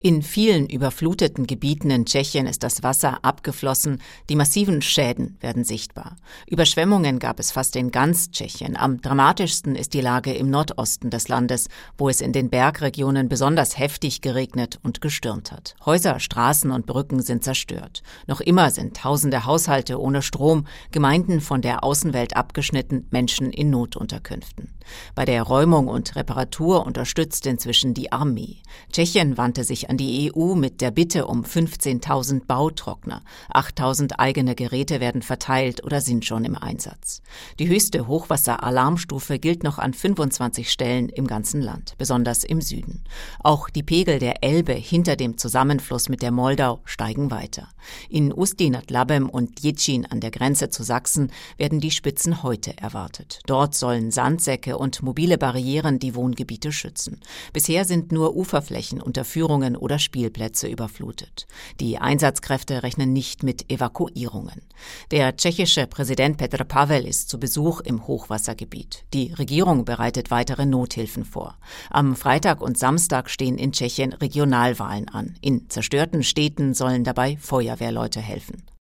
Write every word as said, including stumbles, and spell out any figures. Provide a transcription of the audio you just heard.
In vielen überfluteten Gebieten in Tschechien ist das Wasser abgeflossen, die massiven Schäden werden sichtbar. Überschwemmungen gab es fast in ganz Tschechien. Am dramatischsten ist die Lage im Nordosten des Landes, wo es in den Bergregionen besonders heftig geregnet und gestürmt hat. Häuser, Straßen und Brücken sind zerstört. Noch immer sind tausende Haushalte ohne Strom, Gemeinden von der Außenwelt abgeschnitten, Menschen in Notunterkünften. Bei der Räumung und Reparatur unterstützt inzwischen die Armee. Tschechien wandte sich an die E U mit der Bitte um fünfzehntausend Bautrockner. achttausend eigene Geräte werden verteilt oder sind schon im Einsatz. Die höchste Hochwasseralarmstufe gilt noch an fünfundzwanzig Stellen im ganzen Land, besonders im Süden. Auch die Pegel der Elbe hinter dem Zusammenfluss mit der Moldau steigen weiter. In Ústí nad Labem und Děčín an der Grenze zu Sachsen werden die Spitzen heute erwartet. Dort sollen Sandsäcke und mobile Barrieren die Wohngebiete schützen. Bisher sind nur Uferflächen, Unterführungen oder Spielplätze überflutet. Die Einsatzkräfte rechnen nicht mit Evakuierungen. Der tschechische Präsident Petr Pavel ist zu Besuch im Hochwassergebiet. Die Regierung bereitet weitere Nothilfen vor. Am Freitag und Samstag stehen in Tschechien Regionalwahlen an. In zerstörten Städten sollen dabei Feuerwehrleute helfen.